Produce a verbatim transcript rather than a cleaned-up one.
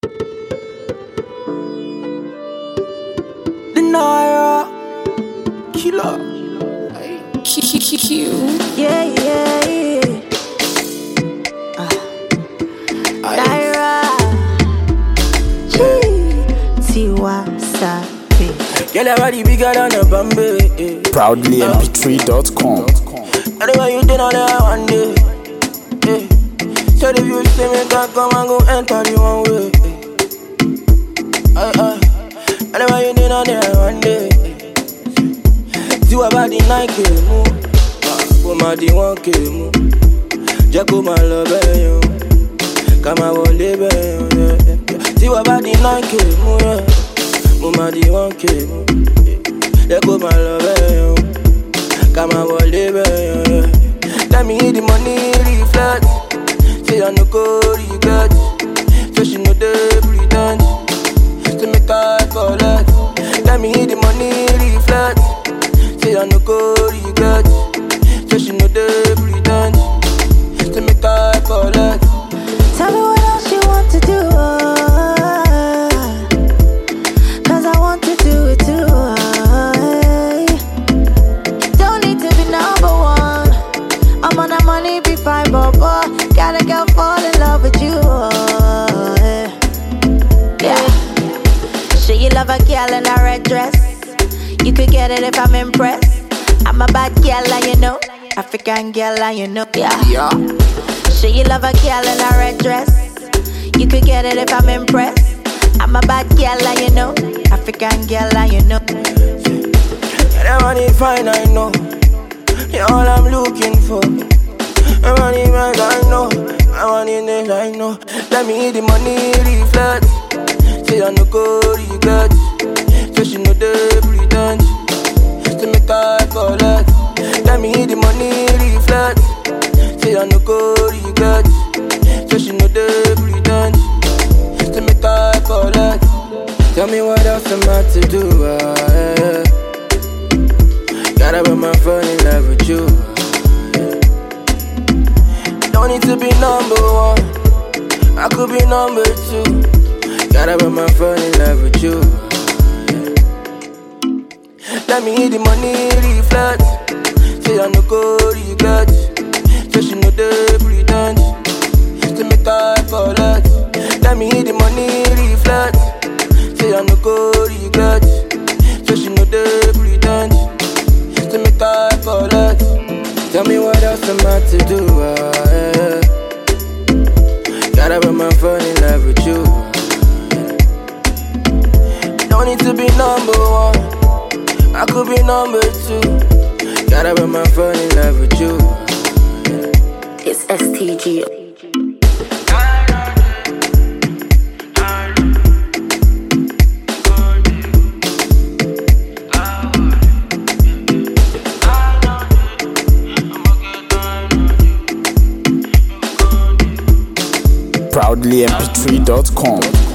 The Naira Killer. Q Q Q Q. Yeah, yeah, yeah. Uh, Naira. Gee. Tiwa Savage. Girl, your body bigger than a Bombay. Eh. Proudly M P three dot com. Anyway, you did on there one day. Eh. So if you see me, can come and go enter the one way. Eh. Aye, aye. Anyway, you did on there one day. You about the Nike move. Go my the one K move. Jacko my love you. Come on, won't live you. You about the Nike move. Go my the one K move. Jacko my love you. Come on, won't live you. Let me hit the money reflect. Say I no go regret. So she know they pretend. To make her collect. Let me hit the money reflect. Say I no go regret. So she know they pretend. To make her collect. Tell me what else you want to do. uh, Cause I want to do it too. uh, Don't need to be number one. I'm on that money, be fine, but boy, gotta go fall in love with you. uh, Yeah. Sure you love a girl in a red dress. You could get it if I'm impressed. I'm a bad girl and you know, African girl and you know, yeah. Yeah. Sure you love a girl in a red dress. You could get it if I'm impressed. I'm a bad girl and you know, African girl and you know. That money fine, I know. You're all I'm looking for. My money back, I know. My money nails, I know. Let me hit the money reflect. Say I no go regret. So she know they pretend. To make her collect. Let me hit the money reflect. Say I no go regret. So she know they pretend. To make her collect. Tell me what else I'm about to do. Uh, yeah. Gotta put my phone in love with you. Yeah. Don't need to be number one. I could be number two. Gotta put my phone in love with you. Let me hit the money reflect. Say I no go regret. So she know they pretend. To make her collect. Let me hit the money reflect. Say I no go regret. So she know they pretend. To make her collect. Tell me what else I'm about to do. Uh, yeah. Gotta put my phone in love with you. Yeah. Don't need to be number one. I could be number two. Gotta put my phone in love with you. Yeah. It's S T G. Proudly M P three dot com.